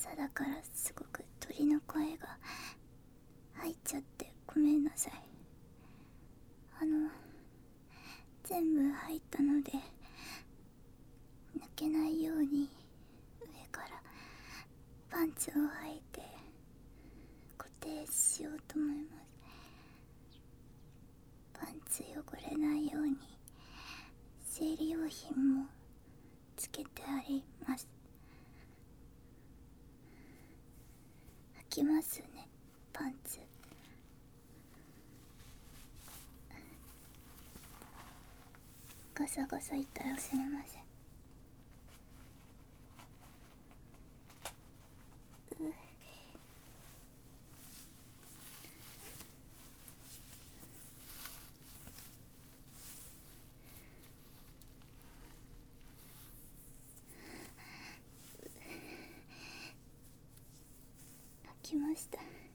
朝だからすごく鳥の声が入っちゃってごめんなさい。全部入ったので抜けないように上からパンツを履いて固定しようと思います。パンツ汚れないように生理用品もつけてあります。履きますね、パンツ。ガサガサ言ったらすみません。来ました。